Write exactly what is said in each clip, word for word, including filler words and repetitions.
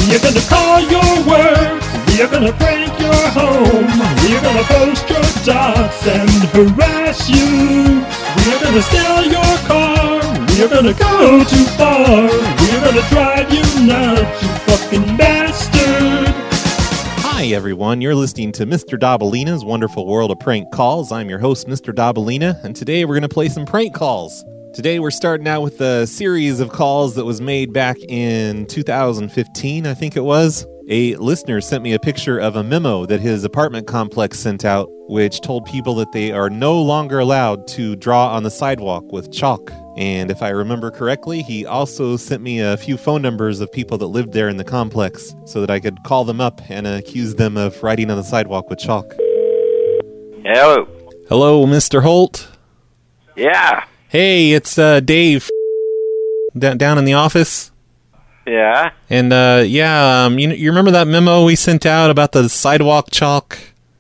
We are gonna call your work. We are gonna prank your home. We are gonna post your dots and harass you. We are gonna steal your car. We are gonna go too far. We are gonna drive you nuts, you fucking bastard. Hi everyone, you're listening to Mister Dabalina's Wonderful World of Prank Calls. I'm your host, Mister Dabalina, and today we're going to play some prank calls. Today we're starting out with a series of calls that was made back in two thousand fifteen, I think it was. A listener sent me a picture of a memo that his apartment complex sent out, which told people that they are no longer allowed to draw on the sidewalk with chalk. And if I remember correctly, he also sent me a few phone numbers of people that lived there in the complex so that I could call them up and accuse them of writing on the sidewalk with chalk. Hello. Hello, Mister Holt. Yeah. Hey, it's uh, Dave down down in the office. Yeah. And uh, yeah, um, you you remember that memo we sent out about the sidewalk chalk?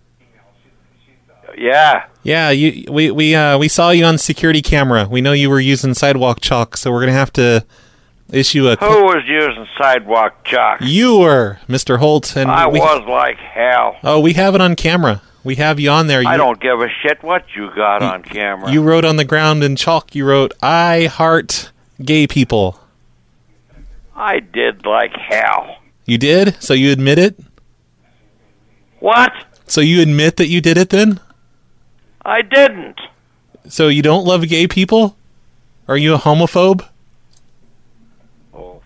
Yeah. Yeah, you we we uh, we saw you on security camera. We know you were using sidewalk chalk, so we're gonna have to issue a. Who was using sidewalk chalk? You were, Mister Holt, and I we, was like hell. Oh, we have it on camera. We have you on there. You, I don't give a shit what you got you, on camera. You wrote on the ground in chalk. You wrote, "I heart gay people." I did like hell. You did? So you admit it? What? So you admit that you did it then? I didn't. So you don't love gay people? Are you a homophobe? Oh.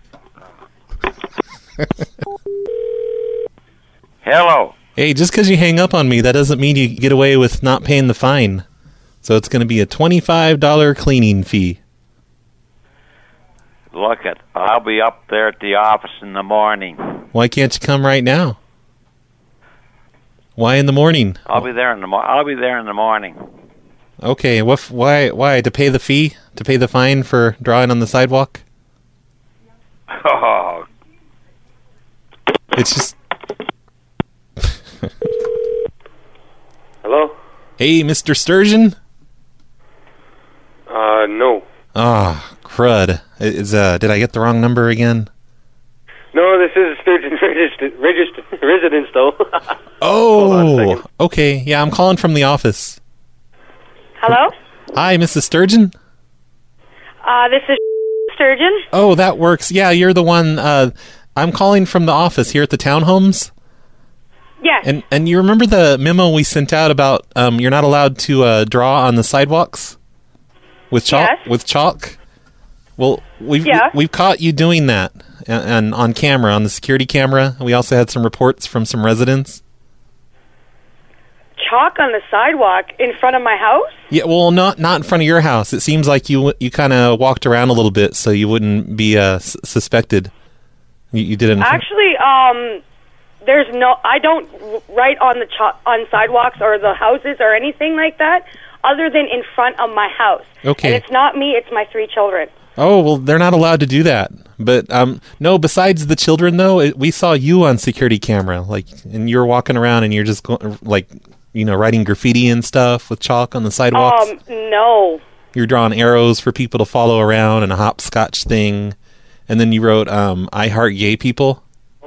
Hello. Hey, just because you hang up on me, that doesn't mean you get away with not paying the fine. So it's going to be a twenty-five dollars cleaning fee. Look it, I'll be up there at the office in the morning. Why can't you come right now? Why in the morning? I'll be there in the mo- I'll be there in the morning. Okay, what? Why? Why to pay the fee? To pay the fine for drawing on the sidewalk? Oh. It's just. Hello? Hey, Mister Sturgeon? Uh, no. Ah, oh, crud. Is, uh, did I get the wrong number again? No, this is Sturgeon registered, registered, residence, though. Oh, okay. Yeah, I'm calling from the office. Hello? Hi, Missus Sturgeon? Uh, this is Sturgeon. Oh, that works. Yeah, you're the one. Uh, I'm calling from the office here at the townhomes. Yes. And and you remember the memo we sent out about um, you're not allowed to uh, draw on the sidewalks with chalk? Yes. With chalk? Well, we've yeah. we've caught you doing that, and, and on camera, on the security camera. We also had some reports from some residents. Chalk on the sidewalk in front of my house? Yeah, well, not not in front of your house. It seems like you you kind of walked around a little bit so you wouldn't be uh, s- suspected. You, you didn't. Actually, um, there's no. I don't write on the ch- on sidewalks or the houses or anything like that, other than in front of my house. Okay. And it's not me. It's my three children. Oh, well, they're not allowed to do that. But, um, no, besides the children, though, it, we saw you on security camera, like, and you're walking around and you're just, go- like, you know, writing graffiti and stuff with chalk on the sidewalks. Um, no. You're drawing arrows for people to follow around and a hopscotch thing. And then you wrote, um, I heart gay people.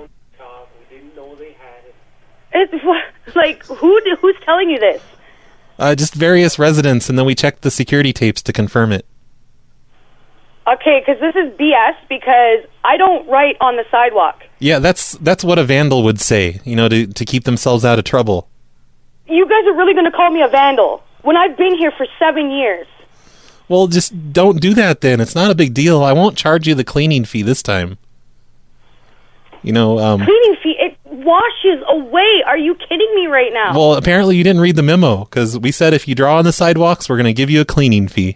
It's, like, who who's telling you this? Uh, just various residents, and then we checked the security tapes to confirm it. Okay, because this is B S, because I don't write on the sidewalk. Yeah, that's that's what a vandal would say, you know, to, to keep themselves out of trouble. You guys are really going to call me a vandal when I've been here for seven years. Well, just don't do that then. It's not a big deal. I won't charge you the cleaning fee this time. You know, um... Cleaning fee? It washes away. Are you kidding me right now? Well, apparently you didn't read the memo, because we said if you draw on the sidewalks, we're going to give you a cleaning fee.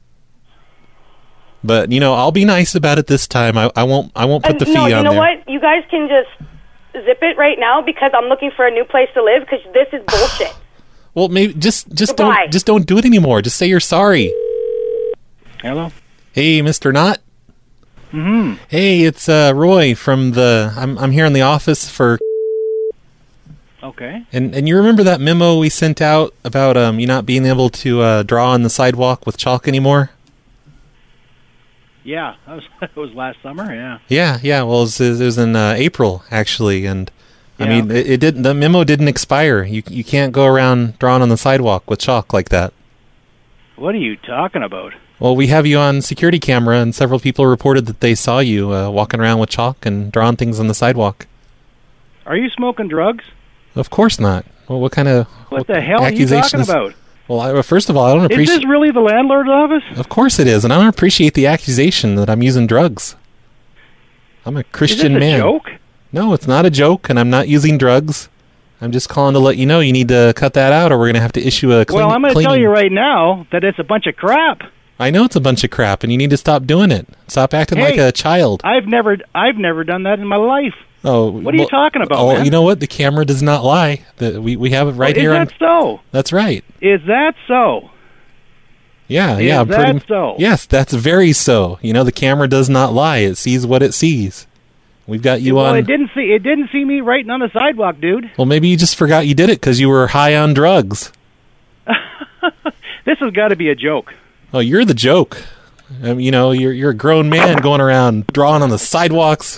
But, you know, I'll be nice about it this time. I, I won't I won't put uh, the fee no, on there. there. No, you know what? You guys can just zip it right now because I'm looking for a new place to live because this is bullshit. Well, maybe just just Goodbye. don't just don't do it anymore. Just say you're sorry. Hello? Hey, Mister Knott? Mm-hmm. Hey, it's uh, Roy from the... I'm I'm here in the office for... Okay. And and you remember that memo we sent out about um you not being able to uh, draw on the sidewalk with chalk anymore? Yeah, that was, that was last summer, yeah. Yeah, yeah. Well, it was, it was in uh, April, actually, and I Yeah. mean, it, it didn't. The memo didn't expire. You you can't go around drawing on the sidewalk with chalk like that. What are you talking about? Well, we have you on security camera, and several people reported that they saw you uh, walking around with chalk and drawing things on the sidewalk. Are you smoking drugs? Of course not. Well, what kind of What the hell are you talking accusations- about? Well, I, well, first of all, I don't Is appreciate. this really the landlord's office? Of course it is, and I don't appreciate the accusation that I'm using drugs. I'm a Is Christian this a man. joke? No, it's not a joke, and I'm not using drugs. I'm just calling to let you know you need to cut that out, or we're going to have to issue a clean. Well, I'm going to tell cleaning- you right now that it's a bunch of crap. I know it's a bunch of crap, and you need to stop doing it. Stop acting Hey, like a child. I've never, I've never done that in my life. Oh, What are you well- talking about, Oh, man? you know what? The camera does not lie. The, we we have it right Is here. that on, so? That's right. Is that so? Yeah, Is yeah. that pretty, so? Yes, that's very so. You know, the camera does not lie. It sees what it sees. We've got you well, on. it didn't see, it didn't see me writing on the sidewalk, dude. Well, maybe you just forgot you did it because you were high on drugs. This has got to be a joke. Oh, you're the joke. Um, you know, you're you're a grown man going around drawing on the sidewalks.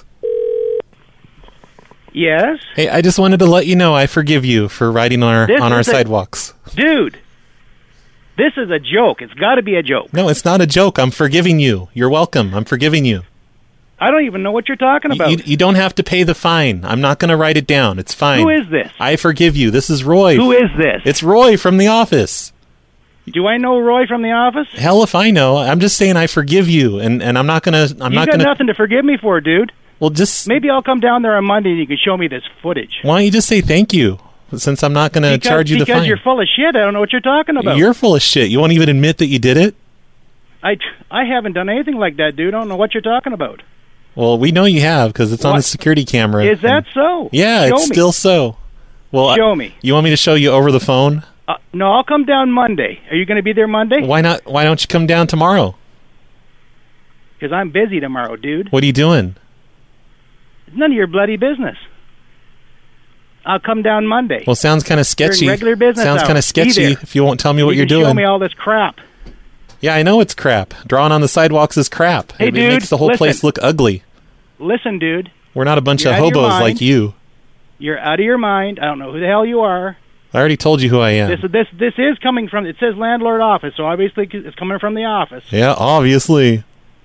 Yes, Hey, I just wanted to let you know I forgive you for riding on our This on our is a- sidewalks. dude. This is a joke. It's got to be a joke. No, it's not a joke. I'm forgiving you. You're welcome. I'm forgiving you. I don't even know what you're talking You, about. you, you don't have to pay the fine. I'm not going to write it down. It's fine. Who is this? I forgive you. This is Roy. Who is this? It's Roy from the office. Do I know Roy from the office? Hell if I know. I'm just saying I forgive you, and, and I'm not gonna. I'm you not got gonna. nothing to forgive me for, dude. Well, just Maybe I'll come down there on Monday and you can show me this footage. why don't you just say thank you, since I'm not gonna Because, charge you the because fine. you're full of shit. I don't know what you're talking about. You're full of shit. You won't even admit that you did it. I, I haven't done anything like that, dude. I don't know what you're talking about. Well, we know you have because it's on What? the security camera. Is that and- so? Yeah, Show it's me. still so. Well, Show I- me. You want me to show you over the phone? Uh, no, I'll come down Monday. Are you going to be there Monday? Why not? Why don't you come down tomorrow? Because I'm busy tomorrow, dude. What are you doing? It's none of your bloody business. I'll come down Monday. Well, sounds kind of During sketchy. regular business Sounds hours. kind of Be sketchy there. if you won't tell me what you you're can doing. show me all this crap. Yeah, I know it's crap. Drawing on the sidewalks is crap. Hey, it, dude, it makes the whole listen. place look ugly. Listen, dude. We're not a bunch You're of out of your hobos mind. like you. You're out of your mind. I don't know who the hell you are. I already told you who I am. This this this is coming from. It says landlord office, so obviously it's coming from the office. Yeah, obviously.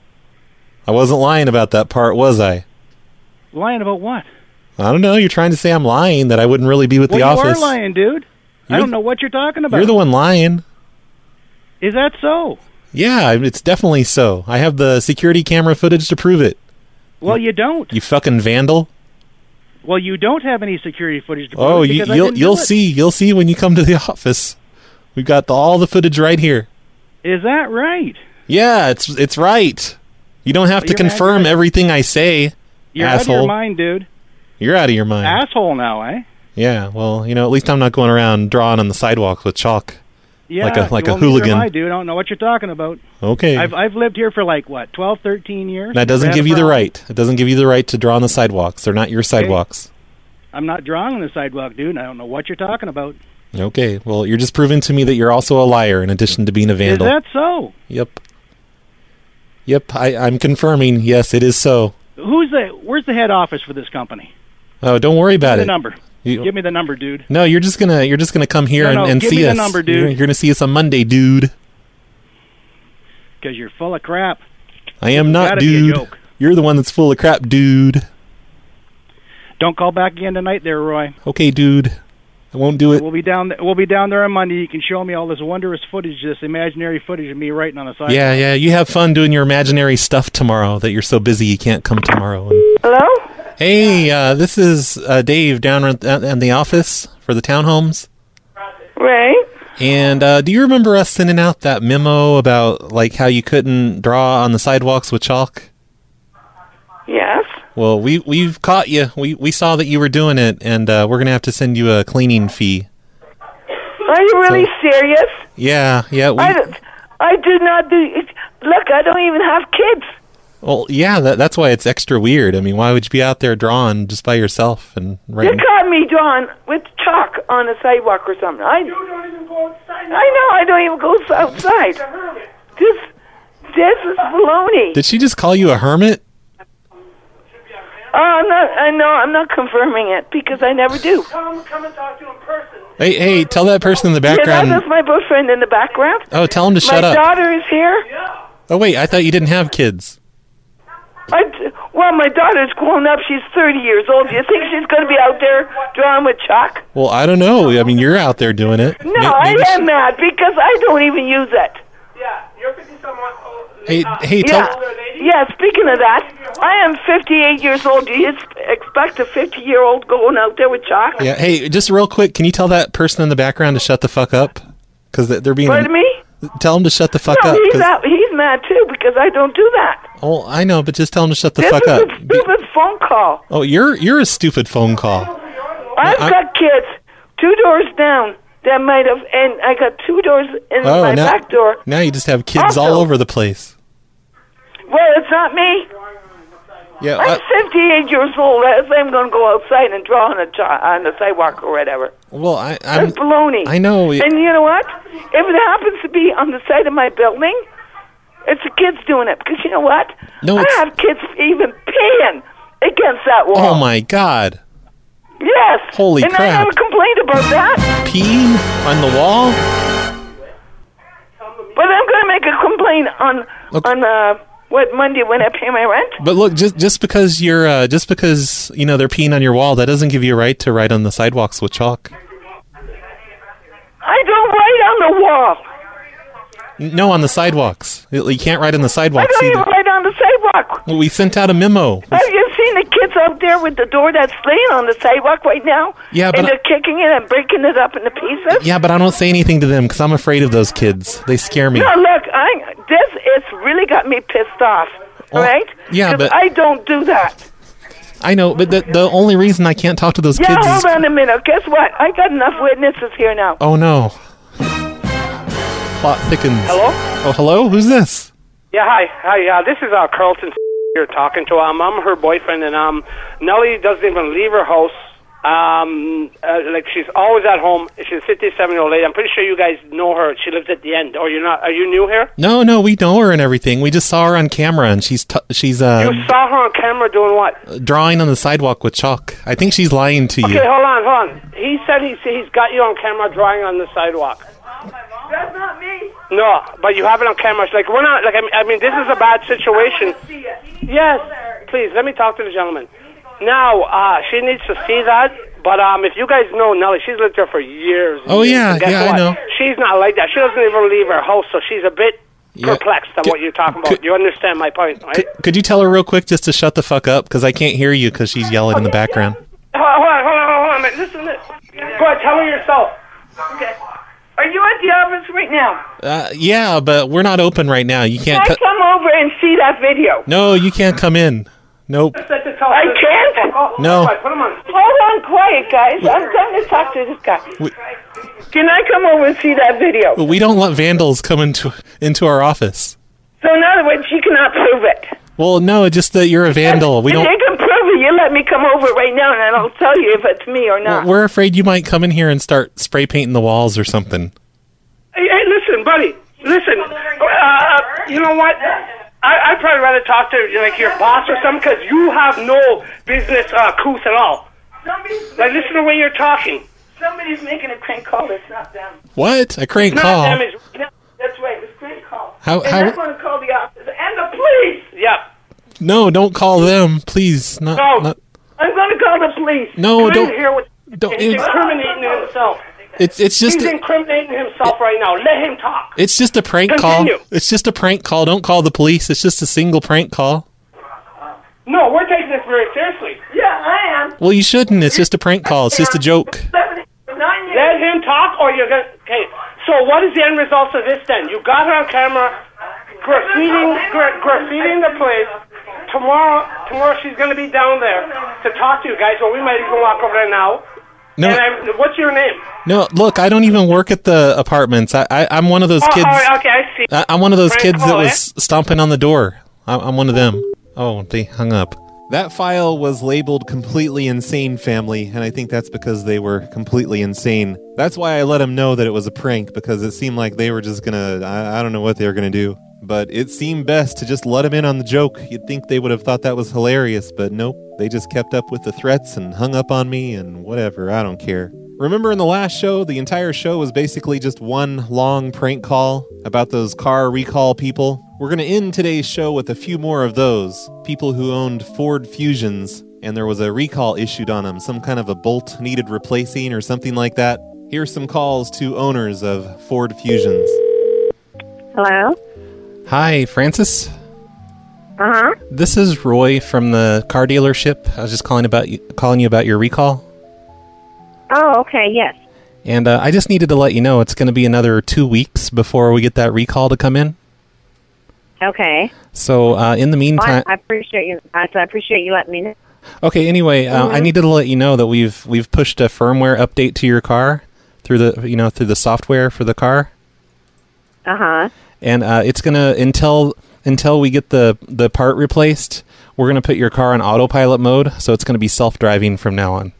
I wasn't lying about that part, was I? Lying about what? I don't know. You're trying to say I'm lying, that I wouldn't really be with Well, the you office. are lying, dude. I You're don't the- know what you're talking about. You're the one lying. Is that so? Yeah, it's definitely so. I have the security camera footage to prove it. Well, you don't. You fucking vandal. Well, you don't have any security footage to prove Oh, it you, because I you'll didn't you'll do it. see. You'll see when you come to the office. We've got the, all the footage right here. Is that right? Yeah, it's it's right. You don't have Well, to you're mad confirm you're- everything I say. You're out of asshole. your mind, dude. You're out of your mind. Asshole now, eh? Yeah, well, you know, at least I'm not going around drawing on the sidewalk with chalk. Yeah, Like a- like a well, neither hooligan. am I, dude. I don't know what you're talking about. Okay. I've I've lived here for like what, twelve, thirteen years. that doesn't Never had give a you the problem. right. It doesn't give you the right to draw on the sidewalks. They're not your sidewalks. I'm not drawing on the sidewalk, dude. I don't know what you're talking about. Okay, well, you're just proving to me that you're also a liar in addition to being a vandal. Is that so? Yep. Yep, I, I'm confirming. Yes, it is so. Who's the? Where's the head office for this company? Oh, don't worry about Give me it. the number. You- Give me the number, dude. No, you're just gonna you're just gonna come here No, and, no, and give see me the us. number, dude. You're, you're gonna see us on Monday, dude. Because you're full of crap. I am It's not, gotta be a dude. joke. You're the one that's full of crap, dude. Don't call back again tonight, there, Roy. Okay, dude. I won't do it. We'll be down. Th- we'll be down there on Monday. You can show me all this wondrous footage, this imaginary footage of me writing on the sidewalk. Yeah, yeah. You have fun doing your imaginary stuff tomorrow. That you're so busy you can't come tomorrow. Hello? Hey, uh, this is uh, Dave down at in the office for the townhomes. Right. And uh, do you remember us sending out that memo about like how you couldn't draw on the sidewalks with chalk? Yes. Well, we we've caught you. We we saw that you were doing it, and uh, we're gonna have to send you a cleaning fee. Are you really So- serious? Yeah, yeah. We, I, don't- I do not do. Look, I don't even have kids. well, yeah. That, that's why it's extra weird. I mean, why would you be out there drawing just by yourself and You writing? caught me drawing with chalk on a sidewalk or something. I, you don't even go outside. I know. I don't even go outside. Just This is baloney. Did she just call you a hermit? Oh, I'm not, I know, I'm not confirming it because I never do. Come, come and talk to him in person. Hey, hey, tell that person in the Yeah, background. that's my boyfriend in the background. Oh, tell him to shut my up. My daughter is here. Oh, wait, I thought you didn't have kids. I, well, my daughter's grown up. She's thirty years old. Do you think she's going to be out there drawing with chalk? Well, I don't know. I mean, you're out there doing it. No, May- I maybe am she- mad because I don't even use it. Yeah, you're fifty someone. Oh, Hey, uh, hey, tell... Yeah, yeah. Speaking of that, I am fifty-eight years old. Do you s- expect a fifty-year-old going out there with chalk? Yeah, hey, just real quick, can you tell that person in the background to shut the fuck up? Because they're being... Pardon me? Tell them to shut the fuck no, up. he's 'cause- out, he's mad too because I don't do that. Oh, I know, but just tell them to shut the This fuck is up. a stupid phone call. Oh, you're you're a stupid phone call. I've I- got kids two doors down that might have, and I got two doors in Oh, my now, back door. now you just have kids Also- all over the place. Well, it's not me. Yeah, I'm I- fifty-eight years old. I say I'm going to go outside and draw on a chi- on the sidewalk or whatever. well, I, I'm. That's baloney. I know. And you know what? If it happens to be on the side of my building, it's the kids doing it. Because you know what? No, I it's- have kids even peeing against that wall. Oh my God! Yes. Holy and crap. And I never complained about that. Peeing on the wall? But I'm going to make a complaint on Okay. on uh, what Monday when I pay my rent. But look, just just because you're uh, just because you know they're peeing on your wall, that doesn't give you a right to write on the sidewalks with chalk. I don't write on the wall. N- No, on the sidewalks. You you can't write on the I sidewalks don't even either. write on the sidewalk. Well, we sent out a memo. Have you seen the kids out there with the door that's laying on the sidewalk right now? Yeah, but and I- they're kicking it and breaking it up into pieces. Yeah, but I don't say anything to them because I'm afraid of those kids. They scare me. No, look, I this it's really got me pissed off. Well, all right? yeah, 'Cause but- I don't do that. I know, but the the only reason I can't talk to those Yeah, kids hold is on a minute. Guess what? I got enough witnesses here now. oh no. Plot thickens. Hello? Oh, hello. Who's this? Yeah, hi, hi. Uh, this is uh, Carlton here talking to. Um, I'm her boyfriend, and um, Nellie doesn't even leave her house. Um, uh, like she's always at home. She's a fifty-seven year old lady. I'm pretty sure you guys know her. She lives at the end. Or you're not? Are you new here? No, no, we know her and everything. We just saw her on camera, and she's t- she's uh You saw her on camera doing what? drawing on the sidewalk with chalk. I think she's lying to Okay, you. hold on, hold on. He said he's he's got you on camera drawing on the sidewalk. That's not me. No, but you have it on camera. It's like we're not. Like I mean, I mean, this is a bad situation. See it. Yes, please let me talk to the gentleman. Now, uh, she needs to see that. But um, if you guys know Nellie, she's lived there for years. and Oh, years, yeah, and guess yeah, I what? know. She's not like that. She doesn't even leave her house, so she's a bit Yeah. perplexed on Could- what you're talking about. could- you understand my point, right? Could, could you tell her real quick just to shut the fuck up? Because I can't hear you because she's yelling in the background. Hold on, hold on, hold on, hold on. man. Listen to this. Go ahead, tell her yourself. Okay. Are you at the office right now? Uh, yeah, but we're not open right now. You can't. Can I Co- come over and see that video? no, you can't come in. Nope. Set the tell I her- can't? Oh, oh, No. all right, put 'em on. Hold on, quiet, guys. I'm trying to talk to this guy. We, Can I come over and see that video? we don't let vandals come into into our office. So in other words, you cannot prove it. Well, no, just that you're a vandal. We if don't. you can prove it, you let me come over right now, and I'll tell you if it's me or not. We're afraid you might come in here and start spray painting the walls or something. Hey, hey, listen, buddy. Listen. Uh, you know what? I, I'd probably rather talk to like your boss or something because you have no business uh, couth at all. Somebody's, Like, listen to the way you're talking. somebody's making a crank call. It's not them. What? I crank Not call. them, it's- That's right. It's a crank call. How- and how- I'm going to call the office and the police. Yeah. No, don't call them, please. Not. No. not I'm going to call the police. no, You don't. didn't hear what don't- he's it's- incriminating himself. It's it's just He's a, incriminating himself right now. Let him talk. it's just a prank Continue. call. It's just a prank call. Don't call the police. It's just a single prank call. No, we're taking this very seriously. Yeah, I am. Well, you shouldn't. It's just a prank call. It's just a joke. Seven, nine years. Let him talk, or you're gonna. Okay. So what is the end result of this then? You got her on camera, graffitiing, gra- graffitiing the place. Tomorrow, tomorrow she's gonna be down there to talk to you guys, or we might even walk over there now. No, And I'm, what's your name? no. Look, I don't even work at the apartments. I, I I'm one of those Oh, kids. all right, okay, I see. I, I'm one of those Prank kids that call, was stomping on the door. I, I'm one of them. Oh, they hung up. That file was labeled completely insane family, and I think that's because they were completely insane. That's why I let them know that it was a prank, because it seemed like they were just gonna, I, I don't know what they were gonna do. but it seemed best to just let him in on the joke. You'd think they would have thought that was hilarious, but nope. They just kept up with the threats and hung up on me and whatever. I don't care. Remember in the last show, the entire show was basically just one long prank call about those car recall people? We're going to end today's show with a few more of those. People who owned Ford Fusions, and there was a recall issued on them. Some kind of a bolt needed replacing or something like that. Here's some calls to owners of Ford Fusions. Hello? Hi, Francis. Uh-huh. This is Roy from the car dealership. I was just calling about you, calling you about your recall. Oh, okay, yes. And uh, I just needed to let you know it's going to be another two weeks before we get that recall to come in. Okay. So uh, in the meantime, I, I appreciate you. I, I appreciate you letting me know. Okay. Anyway, uh, mm-hmm. I needed to let you know that we've we've pushed a firmware update to your car through the you know through the software for the car. Uh huh. And uh, it's gonna until until we get the the part replaced, we're gonna put your car on autopilot mode, so it's gonna be self-driving from now on.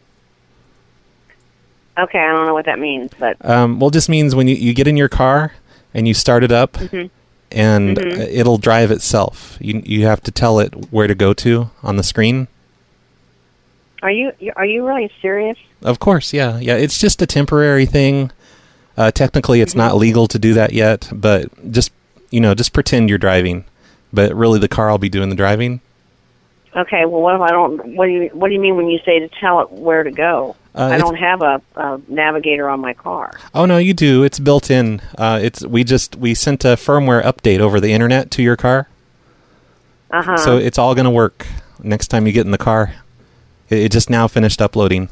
Okay, I don't know what that means, but um, well, it just means when you, you get in your car and you start it up, mm-hmm. and mm-hmm. it'll drive itself. You you have to tell it where to go to on the screen. Are you are you really serious? Of course, yeah, yeah. It's just a temporary thing. Uh, technically, it's mm-hmm. not legal to do that yet, but just you know, just pretend you're driving. But really, the car will be doing the driving. Okay. Well, what if I don't? What do you What do you mean when you say to tell it where to go? Uh, I don't have a, a navigator on my car. Oh no, you do. It's built in. Uh, it's we just we sent a firmware update over the internet to your car. Uh huh. So it's all going to work next time you get in the car. It, it just now finished uploading.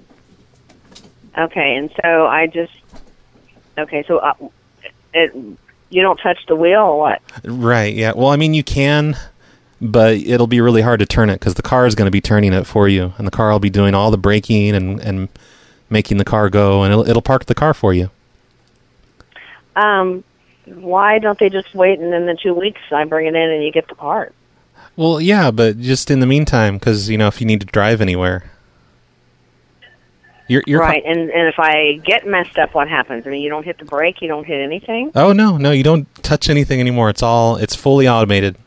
Okay, and so I just okay. So uh, it you don't touch the wheel or what? Right. Yeah. Well, I mean, you can. But it'll be really hard to turn it because the car is going to be turning it for you, and the car will be doing all the braking and, and making the car go, and it'll, it'll park the car for you. Um, why don't they just wait, and in the two weeks I bring it in and you get the part? Well, yeah, but just in the meantime, because you know if you need to drive anywhere, you're, you're right. And and if I get messed up, what happens? I mean, you don't hit the brake, you don't hit anything. Oh no, no, you don't touch anything anymore. It's all it's fully automated.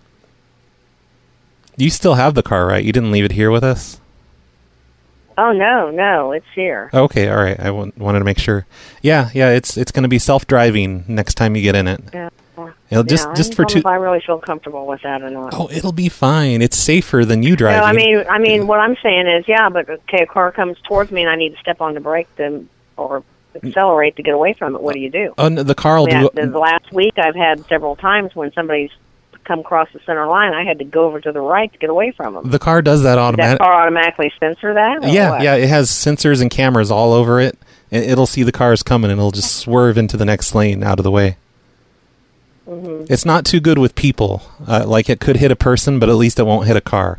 You still have the car, right? You didn't leave it here with us? Oh, no, no, it's here. Okay, all right. I w- wanted to make sure. Yeah, yeah, it's it's going to be self-driving next time you get in it. Yeah. It'll just yeah, just I for don't two. know if I really feel comfortable with that or not. Oh, it'll be fine. It's safer than you driving. No, I mean, I mean, what I'm saying is, yeah, but okay, a car comes towards me and I need to step on the brake to or accelerate to get away from it. What do you do? Oh, no, the car will I mean, do. I, the last week, I've had several times when somebody's come across the center line, I had to go over to the right to get away from them. The car does that automatically. Does that car automatically censor that? Yeah, what? yeah. It has sensors and cameras all over it. And it'll see the cars coming, and it'll just swerve into the next lane out of the way. Mm-hmm. It's not too good with people. Uh, like it could hit a person, but at least it won't hit a car.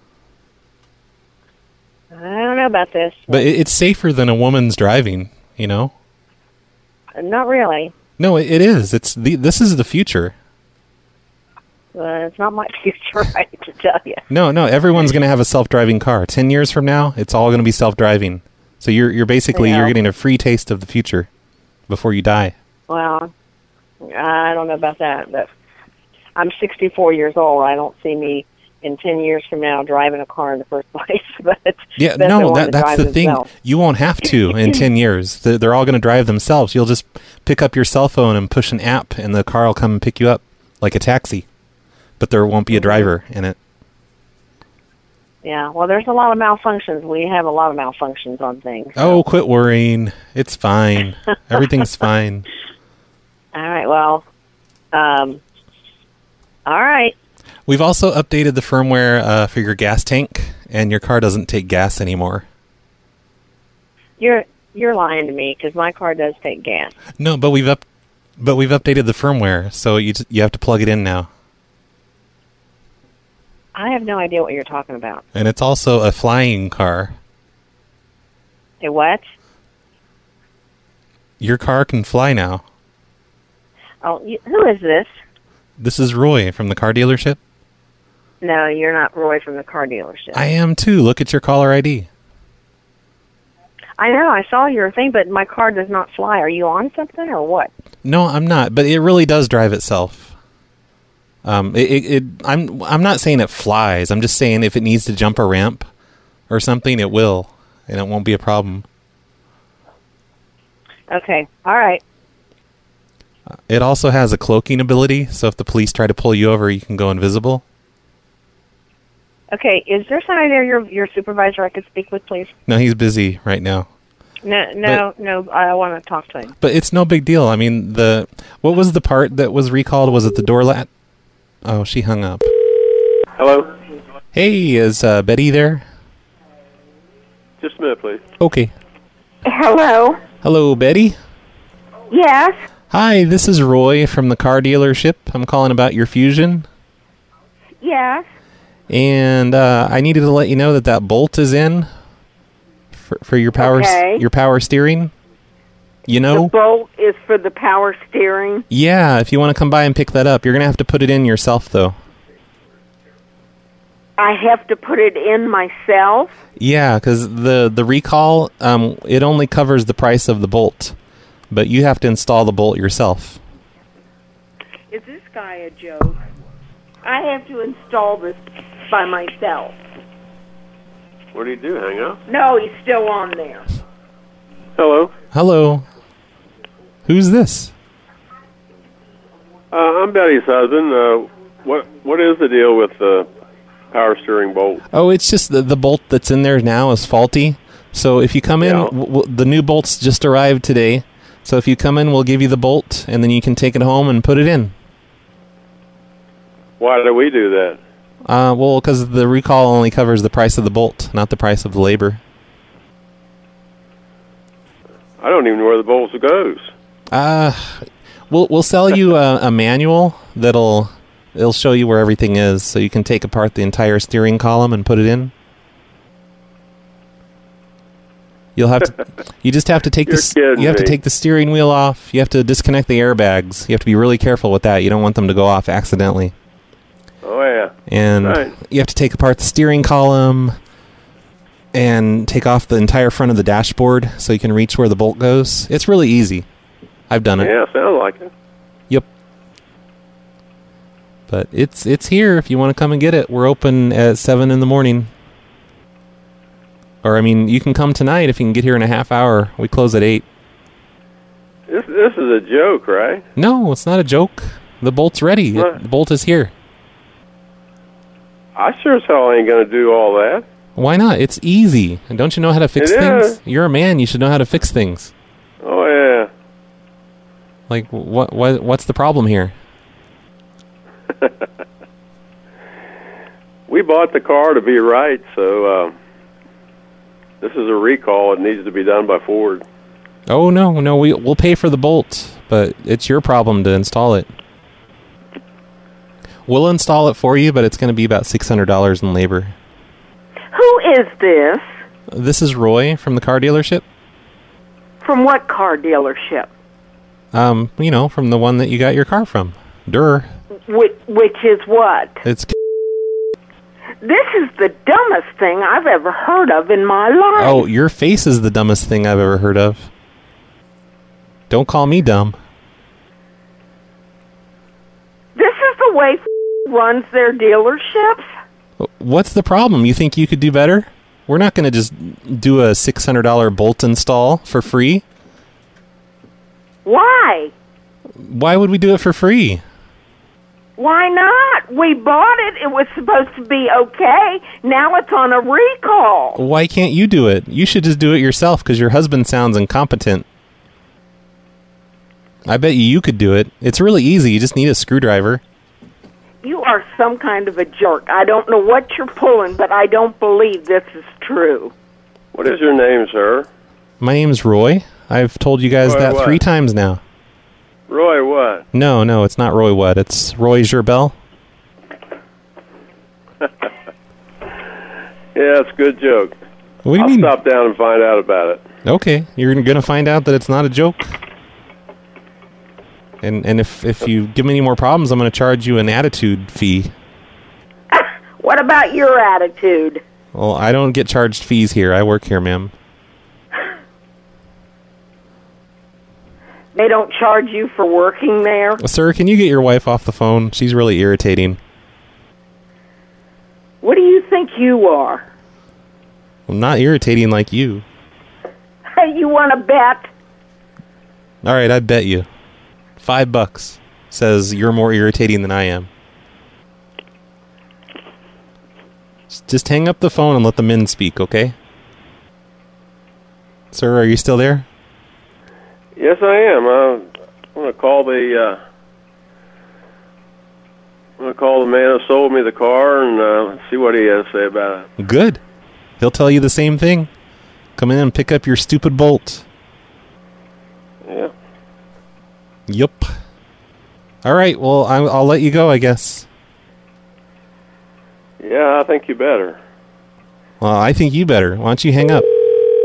I don't know about this. But it, it's safer than a woman's driving, you know? Not really. No, it, it is. It's the. This is the future. Uh, it's not my future, I have to tell you. No, no, everyone's going to have a self-driving car. Ten years from now, it's all going to be self-driving. So you're you're basically yeah. you're getting a free taste of the future before you die. Well, I don't know about that, but I'm sixty-four years old. I don't see me in ten years from now driving a car in the first place. But yeah, no, that, that's the thing. Themselves. You won't have to in ten years. They're all going to drive themselves. You'll just pick up your cell phone and push an app, and the car will come and pick you up like a taxi. But there won't be a driver in it. Yeah, well, there's a lot of malfunctions. We have a lot of malfunctions on things. So. Oh, quit worrying. It's fine. Everything's fine. All right, well, um, all right. We've also updated the firmware uh, for your gas tank, and your car doesn't take gas anymore. You're you're lying to me because my car does take gas. No, but we've up, but we've updated the firmware, so you just, you have to plug it in now. I have no idea what you're talking about. And it's also a flying car. A what? Your car can fly now. Oh, you, who is this? This is Roy from the car dealership. No, you're not Roy from the car dealership. I am too. Look at your caller I D. I know. I saw your thing, but my car does not fly. Are you on something or what? No, I'm not. But it really does drive itself. Um, it, it, it, I'm I'm not saying it flies. I'm just saying if it needs to jump a ramp or something, it will, and it won't be a problem. Okay. All right. It also has a cloaking ability, so if the police try to pull you over, you can go invisible. Okay. Is there somebody there, your your supervisor, I could speak with, please? No, he's busy right now. No, no, but, no. I want to talk to him. But it's no big deal. I mean, the what was the part that was recalled? Was it the door lat? Oh, she hung up. Hello? Hey, is uh, Betty there? Just a minute, please. Okay. Hello? Hello, Betty? Yes? Hi, this is Roy from the car dealership. I'm calling about your Fusion. Yes? And uh, I needed to let you know that that bolt is in for, for your power Okay. your power steering. You know? The bolt is for the power steering? Yeah, if you want to come by and pick that up. You're going to have to put it in yourself, though. I have to put it in myself? Yeah, because the, the recall, um, it only covers the price of the bolt. But you have to install the bolt yourself. Is this guy a joke? I have to install this by myself. What do you do, hang up? No, he's still on there. Hello? Hello. Who's this? Uh, I'm Betty's husband. Uh, what What is the deal with the power steering bolt? Oh, it's just the, the bolt that's in there now is faulty. So if you come in, Yeah. w- w- the new bolts just arrived today. So if you come in, we'll give you the bolt, and then you can take it home and put it in. Why do we do that? Uh, well, because the recall only covers the price of the bolt, not the price of the labor. I don't even know where the bolt goes. Uh, we'll we'll sell you a, a manual that'll it'll show you where everything is, so you can take apart the entire steering column and put it in. You'll have to. You just have to take You're this. kidding You have to me. take the steering wheel off. You have to disconnect the airbags. You have to be really careful with that. You don't want them to go off accidentally. Oh, yeah. And Right. you have to take apart the steering column and take off the entire front of the dashboard so you can reach where the bolt goes. It's really easy. I've done it. Yeah, sounds like it. Yep. But it's it's here if you want to come and get it. We're open at seven in the morning. Or I mean, you can come tonight if you can get here in a half hour. We close at eight. This This is a joke, right? No, it's not a joke. The bolt's ready. What? It, the bolt is here. I sure as hell ain't going to do all that. Why not? It's easy. And don't you know how to fix It things? is. You're a man. You should know how to fix things. Oh, yeah. Like, what? What? What's the problem here? We bought the car to be right, so uh, this is a recall. It needs to be done by Ford. Oh no, no. We we'll pay for the bolt, but it's your problem to install it. We'll install it for you, but it's going to be about six hundred dollars in labor. Who is this? This is Roy from the car dealership. From what car dealership? Um, you know, from the one that you got your car from. Durr. Which, which is what? It's. This is the dumbest thing I've ever heard of in my life. Oh, your face is the dumbest thing I've ever heard of. Don't call me dumb. This is the way runs their dealerships? What's the problem? You think you could do better? We're not going to just do a six hundred dollars bolt install for free. Why? Why would we do it for free? Why not? We bought it. It was supposed to be okay. Now it's on a recall. Why can't you do it? You should just do it yourself because your husband sounds incompetent. I bet you you could do it. It's really easy. You just need a screwdriver. You are some kind of a jerk. I don't know what you're pulling, but I don't believe this is true. What is your name, sir? My name's Roy. I've told you guys Roy that what? three times now. Roy what? No, no, it's not Roy what. It's Roy Gerbel. Yeah, it's a good joke. What do you I'll mean? stop down and find out about it. Okay, you're going to find out that it's not a joke. And and if, if you give me any more problems, I'm going to charge you an attitude fee. What about your attitude? Well, I don't get charged fees here. I work here, ma'am. They don't charge you for working there? Sir, can you get your wife off the phone? She's really irritating. What do you think you are? I'm not irritating like you. Hey, you want to bet? All right, I bet you. Five bucks. Says you're more irritating than I am. Just hang up the phone and let the men speak, okay? Sir, are you still there? Yes, I am. Uh, I'm going to call the. Uh, I'm going to call the man who sold me the car and uh, see what he has to say about it. Good. He'll tell you the same thing. Come in and pick up your stupid Bolt. Yeah. Yup. All right. Well, I'll, I'll let you go, I guess. Yeah, I think you better. Well, I think you better. Why don't you hang up?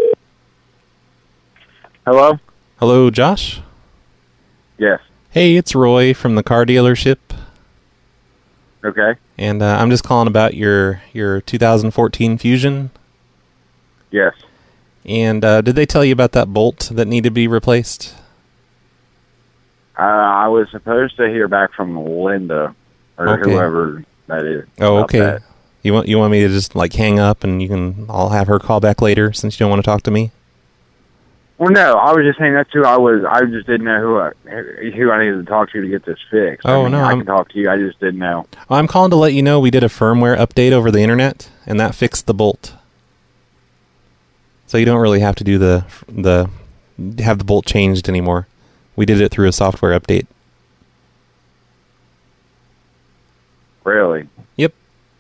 Hello? Hello, Josh? Yes. Hey, it's Roy from the car dealership. Okay. And uh, I'm just calling about your, your two thousand fourteen Fusion. Yes. And uh, did they tell you about that bolt that needed to be replaced? Uh, I was supposed to hear back from Linda, or Okay. whoever that is. Oh, about okay. that. You want you want me to just like hang up and you can I'll have her call back later since you don't want to talk to me? Well, no, I was just saying that too. I was, I just didn't know who I, who I needed to talk to to get this fixed. Oh, I mean, no, I I'm- can talk to you. I just didn't know. I'm calling to let you know we did a firmware update over the internet and that fixed the bolt. So you don't really have to do the the have the bolt changed anymore. We did it through a software update. Really? Yep.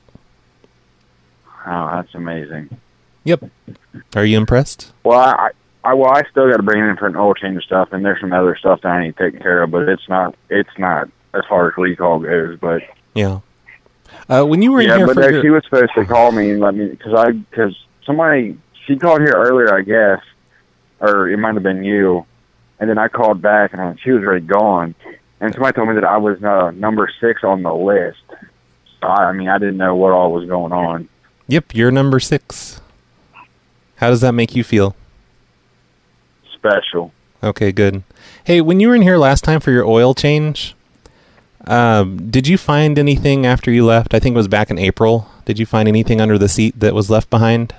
Oh, that's amazing. Yep. Are you impressed? Well, I, I well, I still got to bring in for an oil change and stuff, and there's some other stuff that I need to take care of, but it's not, it's not as far as recall goes. But Yeah. Uh, when you were in yeah, here but for uh, your- she was supposed to call me and let me because I because somebody she called here earlier, I guess, or it might have been you, and then I called back and I, she was already gone, and somebody told me that I was uh, number six on the list. So I, I mean, I didn't know what all was going on. Yep, you're number six. How does that make you feel? Special. Okay, good. Hey, when you were in here last time for your oil change, um, did you find anything after you left? I think it was back in April. Did you find anything under the seat that was left behind?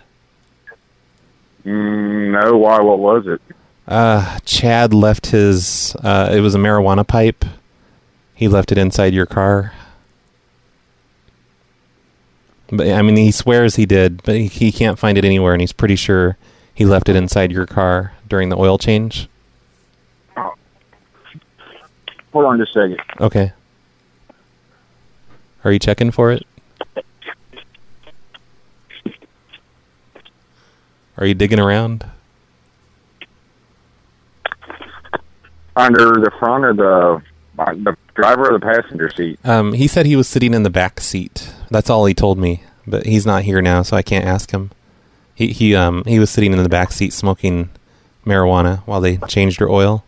Mm, no, why? What was it? Uh, Chad left his, uh, it was a marijuana pipe. He left it inside your car. But, I mean, he swears he did, but he, he can't find it anywhere, and he's pretty sure he left it inside your car during the oil change. Hold on just a second. Okay. Are you checking for it? Are you digging around? Under the front or the uh, the driver or the passenger seat? Um, he said he was sitting in the back seat. That's all he told me. But he's not here now, so I can't ask him. He he um he was sitting in the back seat smoking marijuana while they changed your oil.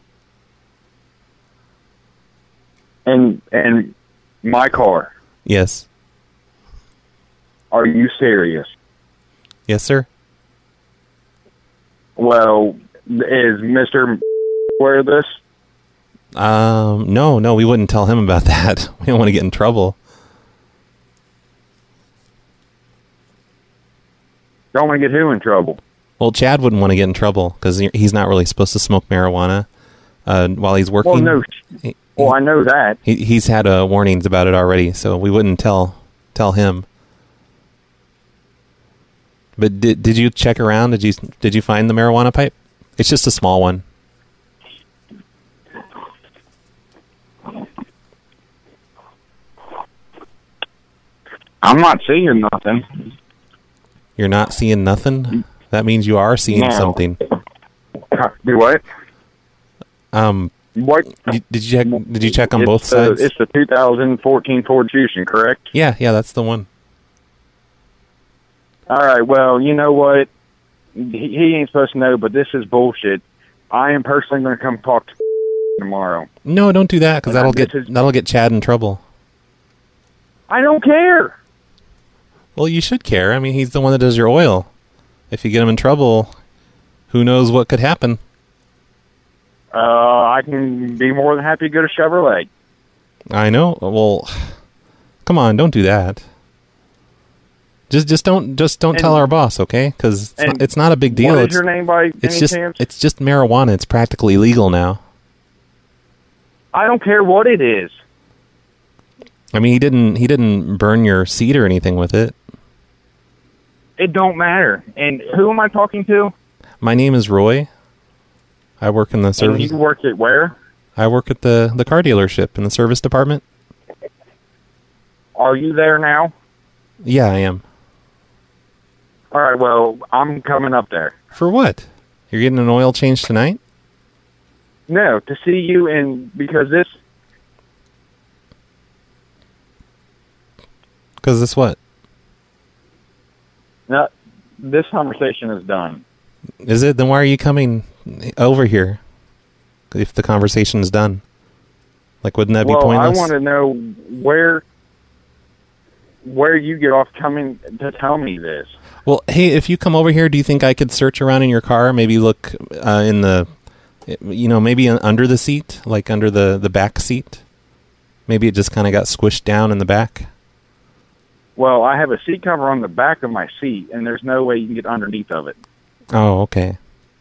And and my car. Yes. Are you serious? Yes, sir. Well, is Mister aware of this? Um, no, no, we wouldn't tell him about that. We don't want to get in trouble. Don't want to get who in trouble? Well, Chad wouldn't want to get in trouble because he's not really supposed to smoke marijuana uh, while he's working. Well, no. He, well, I know that. He, he's had uh, warnings about it already, so we wouldn't tell tell him. But did did you check around? Did you did you find the marijuana pipe? It's just a small one. I'm not seeing nothing. You're not seeing nothing? That means you are seeing No. something. Do what? Um, what? Did, did you check? Did you check on It's both the- sides? It's the two thousand fourteen Ford Fusion, correct? Yeah, yeah, that's the one. All right. Well, you know what? He, he ain't supposed to know, but this is bullshit. I am personally going to come talk to tomorrow. No, don't do that because that'll This get is- that'll get Chad in trouble. I don't care. Well, you should care. I mean, he's the one that does your oil. If you get him in trouble, who knows what could happen? uh, I can be more than happy to go to Chevrolet. I know. Well, come on, don't do that. Just, just don't, just don't And- tell our boss, okay? Because it's, and not- it's not a big deal. What is it's, your name by it's any just, chance? it's just marijuana. It's practically legal now. I don't care what it is. I mean, he didn't, he didn't burn your seat or anything with it. It don't matter. And who am I talking to? My name is Roy. I work in the service. And you work at where? I work at the, the car dealership in the service department. Are you there now? Yeah, I am. All right, well, I'm coming up there. For what? You're getting an oil change tonight? No, to see you, and because this... Because this what? No, this conversation is done. Is it? Then why are you coming over here if the conversation is done? Like, wouldn't that be well, pointless? I want to know where where you get off coming to tell me this. Well, hey, if you come over here, do you think I could search around in your car? Maybe look uh, in the, you know, maybe under the seat, like under the, the back seat? Maybe it just kind of got squished down in the back? Well, I have a seat cover on the back of my seat, and there's no way you can get underneath of it. Oh, okay.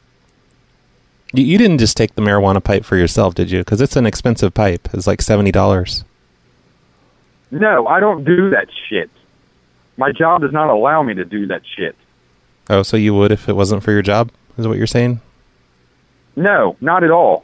You, you didn't just take the marijuana pipe for yourself, did you? Because it's an expensive pipe. It's like seventy dollars. No, I don't do that shit. My job does not allow me to do that shit. Oh, so you would if it wasn't for your job, is what you're saying? No, not at all.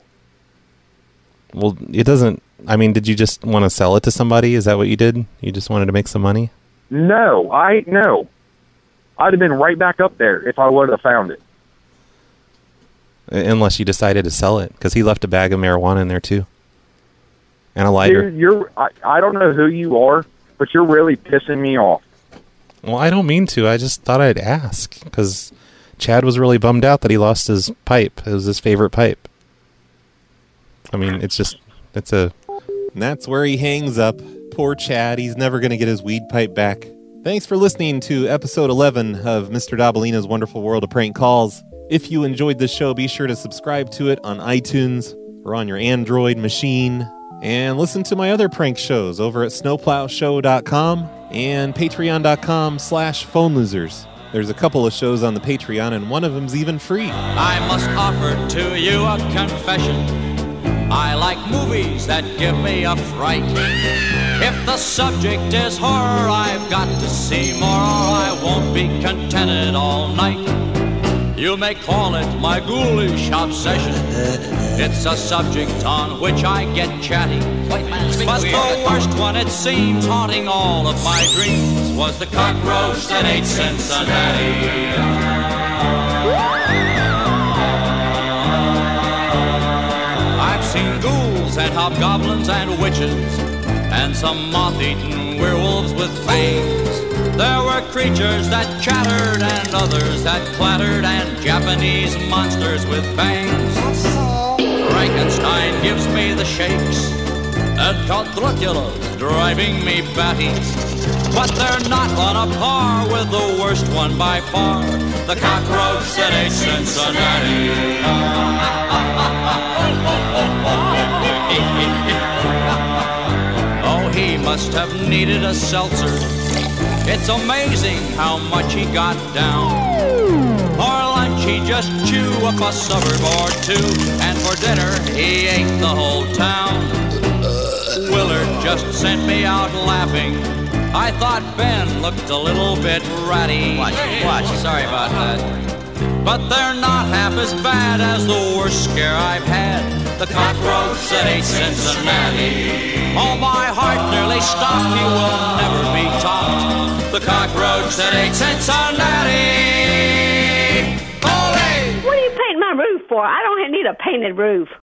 Well, it doesn't... I mean, did you just want to sell it to somebody? Is that what you did? You just wanted to make some money? No, I... No. I'd have been right back up there if I would have found it. Unless you decided to sell it, because he left a bag of marijuana in there, too. And a lighter. Dude, you're... I, I don't know who you are, but you're really pissing me off. Well, I don't mean to. I just thought I'd ask, because Chad was really bummed out that he lost his pipe. It was his favorite pipe. I mean, it's just... It's a... And that's where he hangs up. Poor Chad. He's never going to get his weed pipe back. Thanks for listening to episode eleven of Mister Dabalina's Wonderful World of Prank Calls. If you enjoyed this show, be sure to subscribe to it on iTunes or on your Android machine. And listen to my other prank shows over at snowplow show dot com and patreon dot com slash phone losers. There's a couple of shows on the Patreon, and one of them's even free. I must offer to you a confession. I like movies that give me a fright. If the subject is horror, I've got to see more, or I won't be contented all night. You may call it my ghoulish obsession. It's a subject on which I get chatty. But the worst one, it seems, haunting all of my dreams, was the cockroach that ate Cincinnati. I've seen ghouls and hobgoblins and witches, and some moth-eaten werewolves with fangs. There were creatures that chattered and others that clattered, and Japanese monsters with bangs. Frankenstein gives me the shakes, and Count Dracula's driving me batty. But they're not on a par with the worst one by far, the cockroach that ate Cincinnati. Oh, he must have needed a seltzer. It's amazing how much he got down. For lunch he just chew up a suburb or two, and for dinner he ate the whole town. Willard just sent me out laughing. I thought Ben looked a little bit ratty. Watch, watch, sorry about that. But they're not half as bad as the worst scare I've had, the cockroach that ate Cincinnati. Oh, my heart nearly stopped, he will never be topped, the cockroach that ate Cincinnati. What are you painting my roof for? I don't need a painted roof.